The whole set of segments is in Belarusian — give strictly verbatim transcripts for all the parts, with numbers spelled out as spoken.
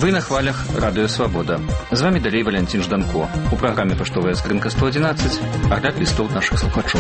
Вы на хвалях Радыё Свабода. З вами далей Валянцін Жданко. У праграме «Паштовая скрынка сто адзінаццаць» агляд лістоў нашых слухачоў.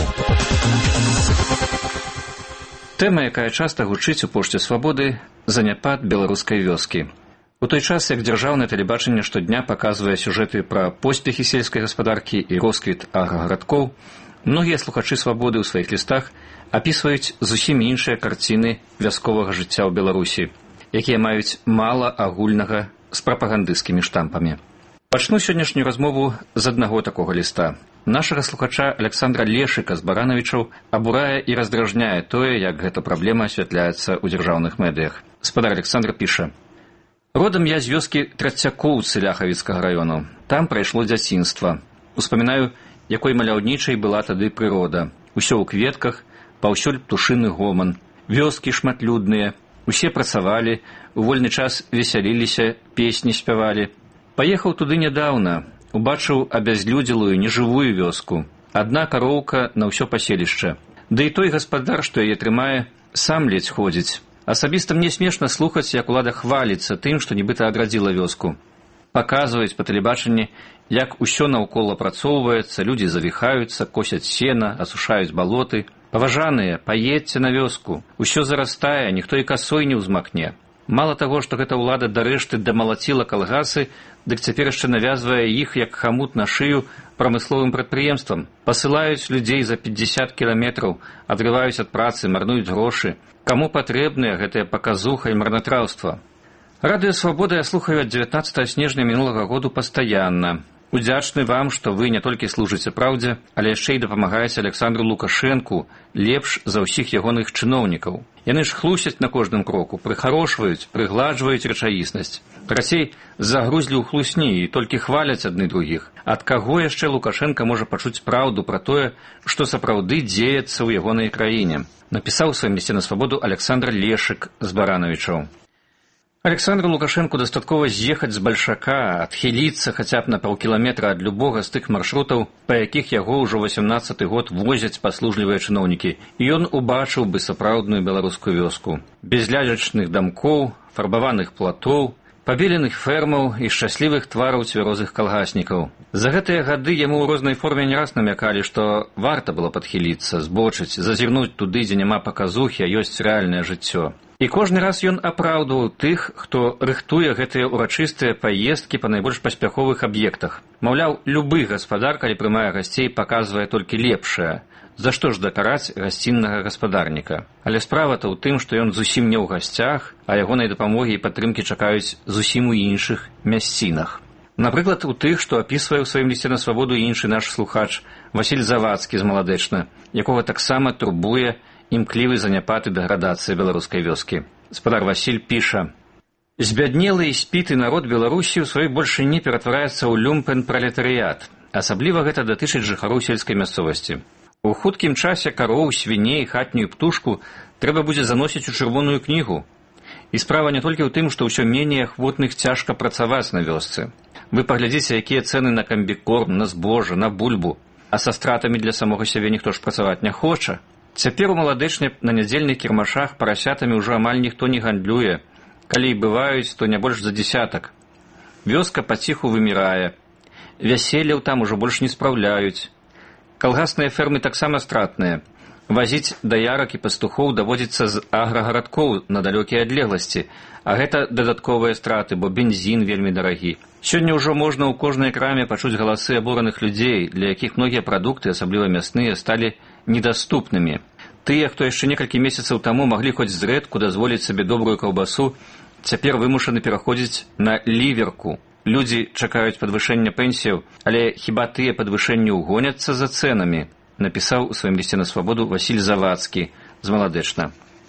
Тэма, якая часта гучыць у пошце Свабоды – заняпад беларускай вёскі. У той час, як дзяржаўнае тэлебачанне штодня паказвае сюжэты пра поспехі сельскай гаспадаркі і росквіт аграгарадкоў, многія слухачы Свабоды ў сваіх лістах апісваюць зусім іншыя карціны вясковага жыцця ў Беларусі, якія маюць мала агульнага з прапагандысцкімі штампамі. Пачну сённяшнюю размову з аднаго такога ліста. Нашага слухача Александра Лешыка з Баранавічаў абурае і раздражняе тое, як гэта праблема асвятляецца ў дзяржаўных медыях. Спадар Александр піша: «Родам я з вёскі Трацякоўцы Ляхавіцкага раёну. Там прайшло дзяцінства. Успамінаю, якой маляўнічай была тады прырода. Усё ў кветках, паўсюль птушыны гоман. Вёскі шматлюдныя. Усе працавалі, у вольны час весяліліся, песні спявалі. Паехаў туды нядаўна, убачыў абязлюдзелую, нежывую вёску. Адна кароўка на ўсё паселішча. Да і той гаспадар, што яе трымае, сам ледзь ходзіць. Асабіста мне смешна слухаць, як улада хваліцца тым, што нібыта адрадзіла вёску. Паказваюць па тэлебачанні, як усё наўкол апрацоўваецца, людзі завіхаюцца, косяць сена, асушаюць балоты. Паважаныя, паедзьце на вёску. Усё зарастае, ніхто і касой не ўзмахне. Мала таго, што гэта ўлада дарэшты дамалаціла калгасы, дык цяпер яшчэ навязвае іх, як хамут на шыю, прамысловым прадпрыемствам. Пасылаюць людзей за пятьдесят кіламетраў, адрываюць ад працы, марнуюць грошы. Каму патрэбныя гэтая паказуха і марнатраўства? Радыё Свабода я слухаю ад дзевятнаццатага снежня мінулага году пастаянна. Удзячны вам, што вы не толькі служыце праўдзе, але яшчэ і дапамагаеце Александру Лукашэнку лепш за ўсіх ягоных чыноўнікаў. Яны ж хлусяць на кожным кроку, прыхарошваюць, прыгладжваюць рэчаіснасць. Працей загрузлі ў хлусні і толькі хваляць адны другіх. Ад каго яшчэ Лукашэнка можа пачуць праўду пра тое, што сапраўды дзеецца ў ягонай краіне? Напісаў у сваім лісце на Свабоду Александр Лешык з Баранавічаў. Александру Лукашэнку дастаткова з'ехаць з Бальшака, адхіліцца хаця б на паўкіламетра ад любога з тых маршрутаў, па якіх яго ўжо васямнаццаты год возяць паслужлівыя чыноўнікі, і ён убачыў бы сапраўдную беларускую вёску. Без лялечных дамкоў, фарбаваных платоў, пабеленых фермаў і шчаслівых твараў цвярозых калгаснікаў. За гэтыя гады яму ў рознай форме не раз намякалі, што варта было падхіліцца, збочыць, зазірнуць туды, дзе няма паказухі, а ёсць рэальнае жыццё. І кожны раз ён апраўдваў тых, хто рыхтуе гэтыя ўрачыстыя паездкі па найбольш паспяховых аб'ектах. Маўляў, любы гаспадар, калі прымае гасцей, паказвае толькі лепшае. За што ж дакараць гасціннага гаспадарніка? Але справа-то ў тым, што ён зусім не ў гасцях, а ягонай дапамогі і падтрымкі чакаюць зусім у іншых мясцінах. Напрыклад, у тых, што апісвае ў сваім лісце на Свабоду іншы наш слухач Васіль Завадскі з Маладэчна, якога таксама турбуе імклівы заняпад і дэградацыя беларускай вёскі. Спадар Васіль піша: «Збяднелы і спіты народ Беларусі ў сваёй большыні ператвараецца ў люмпен-пралетарыят. Асабліва гэта датычыць жыхароў сельскай мясцовасці. У хуткім часе кароў, свіней, хатнюю птушку трэба будзе заносіць у чырвоную кнігу. І справа не толькі ў тым, што ўсё меней ахвотных цяжка працаваць на вёсцы. Вы паглядзіце, якія цэны на камбікорм, на збожжа, на бульбу, а са стратамі для самога сябе ніхто ж працаваць не хоча. Цяпер у Маладэчне на нядзельных кірмашах парасятамі ўжо амаль ніхто не гандлюе. Калі і бываюць, то не больш за дзесятак. Вёска паціху вымірае. Вяселляў там ужо больш не спраўляюць. Калгасныя фермы таксама стратныя. Вазіць даярак і пастухоў даводзіцца з аграгарадкоў на далёкія адлегласці, а гэта дадатковыя страты, бо бензін вельмі дарагі. Сёння ўжо можна ў кожнай краме пачуць галасы абураных людзей, для якіх многія прадукты, асабліва мясныя, сталі недаступнымі. Тыя, хто яшчэ некалькі месяцаў таму маглі хоць зрэдку дазволіць сабе добрую каўбасу, цяпер вымушаны пераходзіць на ліверку. Людзі чакаюць падвышэння пенсіяў, але хіба тыя падвышэнні ўгоняцца за цэнамі? Напісаў у сваім лісце на Свабоду Васіль Завадскі з Маладэчна.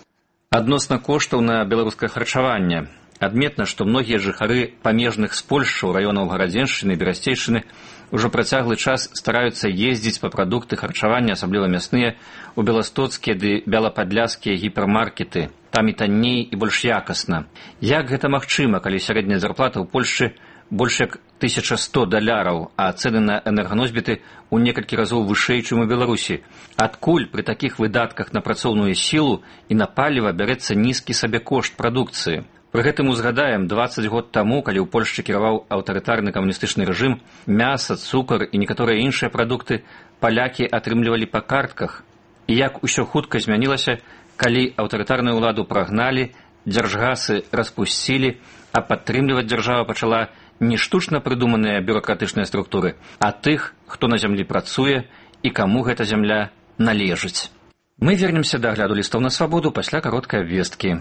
Адносна коштаў на беларускае харчаванне. Адметна, што многія жыхары памежных спольшчаў раёнаў Гарадзеншчыны і Берасцейшчыны ўжо працяглы час стараюцца ездзіць па прадукты харчавання, асабліва мясныя, у беластоцкія ды бялападляскія гіпермаркеты. Там і танней, і больш якасна. Як гэта магчыма, калі сярэдняя зарплата ў Польшчы больш як тысяча сто даляраў, а цэны на энерганосьбіты ў некалькі разоў вышэй, чым у Беларусі? Адкуль пры такіх выдатках на працоўную сілу і на паліва бярэцца нізкі сабекошт прадукцыі? Пры гэтым узгадаем, дваццаць год таму, калі ў Польшчы кіраваў аўтарытарны камуністычны рэжым, мяса, цукар і некаторыя іншыя прадукты палякі атрымлівалі па картках. І як усё хутка змянілася, калі аўтарытарную ўладу прагналі, дзяржгасы распусцілі, а падтрымліваць дзяржава пачала не штучна прыдуманыя бюракратычныя структуры, а тых, хто на зямлі працуе і каму гэта зямля належыць. Мы вернемся да агляду лістоў на свабоду пасля кароткай абвесткі.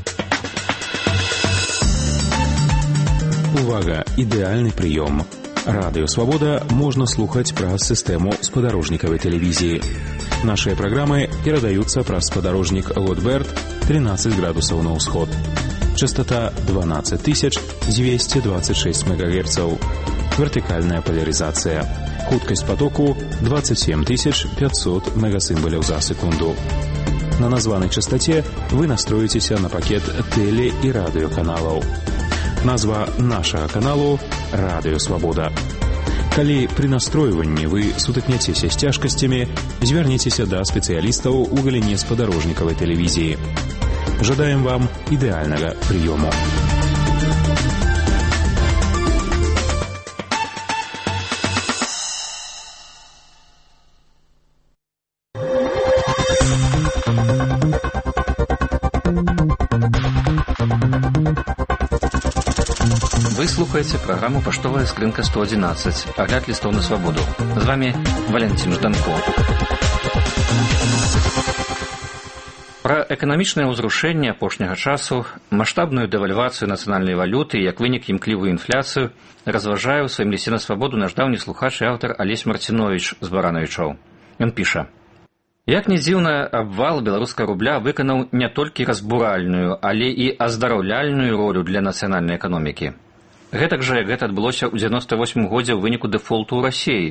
Увага! Ідэальны прыём. Радыё «Свабода» можна слухаць праз сістэму спадарожнікавай тэлевізіі. Нашыя праграмы перадаюцца праз спадарожнік Лотберт тринадцать градусаў на ўсход. Частота дванадцать тысяч двести двадцать шесть мегагерцаў. Вертикальная поляризация. Хуткость потоку двадцать семь тысяч пятьсот мегасимволяў за секунду. На названной частоте вы настроитеся на пакет теле- и радиоканалаў. Назва нашага каналу «Радыё Свабода». Калі пры настройванні вы сутыкняцеся з цяжкасцямі, звярніцеся да спецыялістаў у галіне спадарожнікавай тэлевізіі. Жадаем вам ідэальнага прыёму. Вы слухаеце праграму «Паштовая скрынка сто одиннадцать», агляд лістоў на свабоду. З вами Валентин Жданко. Пра эканамічнае ўзрушэнне апошняга часу, маштабную дэвальвацыю нацыянальнай валюты і як вынік імклівую інфляцыю разважае ў сваім лісце на свабоду наш даўні слухач і аўтар Алесь Марціновіч з Баранавічоў. Ён піша: Як не дзіўна, абвал беларускага рубля выканаў не толькі разбуральную, але і аздараўляльную ролю для нацыянальнай эканомікі. Гэтак жа, як гэта адбылося ў дзевяносто восьмым годзе ў выніку дэфолту ў Расіі.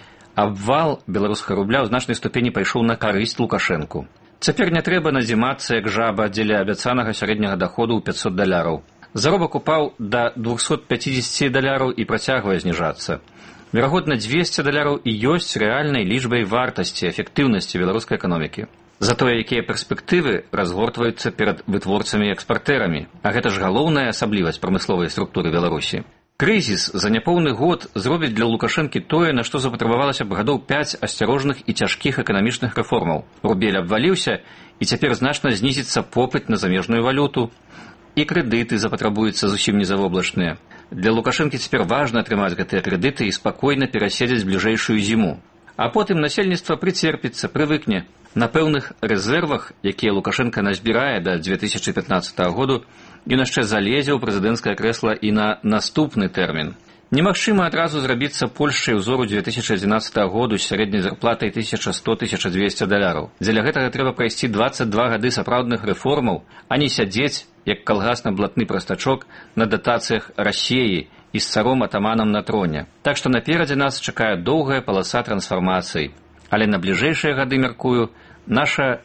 Абвал беларускага рубля ў значнай ступені пайшоў на карысць Лукашэнку. Цяпер не трэба назімацца, як жаба дзеля абяцанага сярэдняга даходу ў пятьсот даляраў. Заробак упаў да двухсот пятидесяти даляраў і працягвае зніжацца. Верагодна, двести даляраў і ёсць рэальнай лічбай вартасці, эфектыўнасці беларускай эканомікі. Затое, якія перспектывы разгортваюцца перад вытворцамі і экспартэрамі. А гэта ж галоўная асаблівасць прамысловай структуры Беларусі. Крызіс за няпоўны год зробіць для Лукашэнкі тое, на што запатрабавалася б гадоў пяць асцярожных і цяжкіх эканамічных рэформаў. Рубель абваліўся, і цяпер значна знізіцца попыт на замежную валюту, і крэдыты запатрабуюцца зусім незавоблачныя. Для Лукашэнкі цяпер важна атрымаць гэтыя крэдыты і спакойна пераседзець бліжэйшую зіму. А потым насельніцтва прыцерпіцца, прывыкне. На пэўных рэзервах, якія Лукашэнка назбірае да две тысячи пятнадцатого году, ён яшчэ залезе ў прэзідэнцкае крэсла і на наступны тэрмін. Немагчыма адразу зрабіцца Польшчай узору две тысячи одиннадцатого году з сярэдняй зарплатай тысяча сто — тысяча двести даляраў. Дзеля гэтага трэба прайсці двадцать два гады сапраўдных рэформаў, а не сядзець, як калгасна-блатны прастачок, на датацыях Расіі і з царом-атаманам на троне. Так што наперадзе нас чакае доўгая паласа трансфармацый. Але на бліжэйшыя гады, мяркую, наша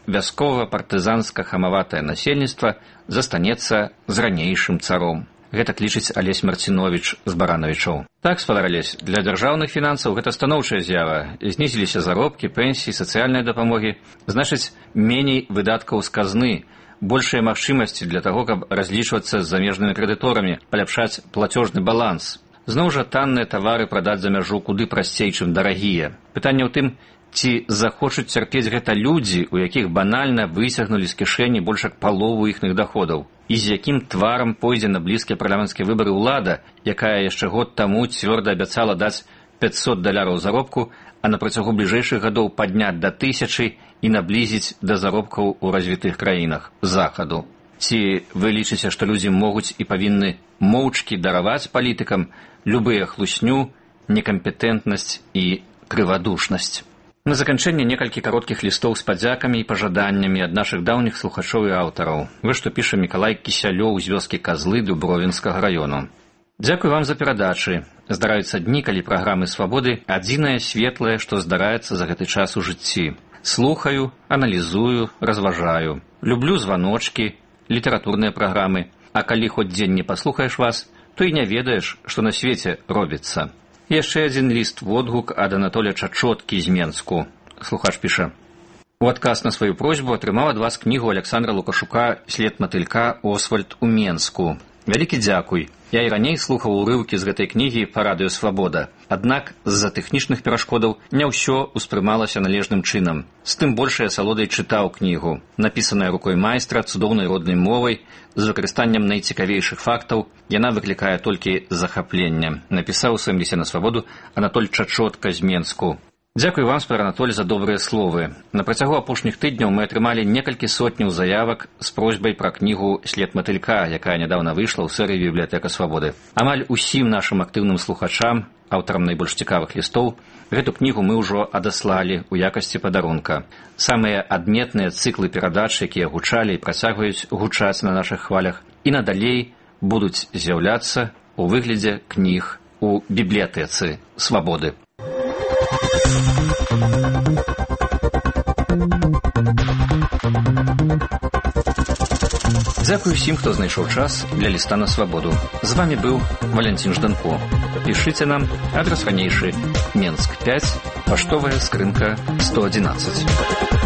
вяскова-партызанска-хамаватае насельніцтва застанецца з ранейшым царом. Гэтак лічыць Алесь Марціновіч з Баранавічоў. Так, спадар Алесь, для дзяржаўных фінансаў гэта станоўчая з'ява. Знізіліся заробкі, пенсіі, сацыяльныя дапамогі. Значыць, меней выдаткаў з казны, большыя магчымасці для таго, каб разлічвацца з замежнымі крэдыторамі, паляпшаць плацёжны баланс. Зноў жа танныя тавары прадаць за мяжу куды прасцей, чым дарагія. Пытанне ў тым, ці захочуць цярпець гэта людзі, у якіх банальна высягнулі з кішэні больш як палову іхных даходаў, і з якім тварам пойдзе на блізкія парламенцкія выбары ўлада, якая яшчэ год таму цвёрда абяцала даць пятьсот даляраў заробку, а на працягу бліжэйшых гадоў падняць да тысячы і наблізіць да заробкаў у развітых краінах захаду. Ці вы лічыце, што людзі могуць і павінны моўчкі дараваць палітыкам любыя хлусню, некампетэнтнасць і крывадушнасць? На заканчэнне некалькі кароткіх лістоў з падзякамі і пажаданнямі ад нашых даўніх слухачоў і аўтараў. Вы што піша Мікалай Кісялёў з вёскі Казлы Дубровінскага раёну. Дзякуй вам за перадачы. Здараюцца дні, калі праграмы свабоды адзінае светлае, што здараецца за гэты час у жыцці. Слухаю, аналізую, разважаю. Люблю званочкі, літаратурныя праграмы. А калі хоць дзень не паслухаеш вас, то і не ведаеш, што на свеце робіцца. Яшчэ адзін ліст-водгук ад Анатолія Чачоткі з Менску. Слухач піша: У адказ на сваю просьбу атрымаў ад вас кнігу Александра Лукашука «След матылька. Освальд у Менску». Вялікі дзякуй. Я і раней слухаў урыўкі з гэтай кнігі па радыё «Свабода». Аднак з-за тэхнічных перашкодаў не ўсё ўспрымалася належным чынам. З тым большай асалодай чытаў кнігу, напісаная рукой майстра цудоўнай роднай мовай, з выкарыстаннем найцікавейшых фактаў. Яна выклікае толькі захапленне. Напісаў у сваім лісце на «Свабоду» Анатоль Чачотка з Менску. Дзякуй вам, спадар Анатоль, за добрыя словы. На працягу апошніх тыдняў мы атрымалі некалькі сотняў заявак з просьбай пра кнігу «След матылька», якая нядаўна выйшла ў серыі «Бібліятэка Свабоды». Амаль усім нашым актыўным слухачам, аўтарам найбольш цікавых лістоў, гэту кнігу мы ўжо адаслалі ў якасці падарунка. Самыя адметныя цыклы перадач, якія гучалі і працягваюць гучаць на нашых хвалях, і надалей будуць з'яўляцца ў выглядзе кніг у бібліятэцы Свабоды. Дзякуй усім, хто знайшоў час для ліста на Свабоду. З вами быў Валянцін Жданко. Пішыце нам, адрас ранейшы, Менск пяць, паштовая скрынка сто адзінаццаць.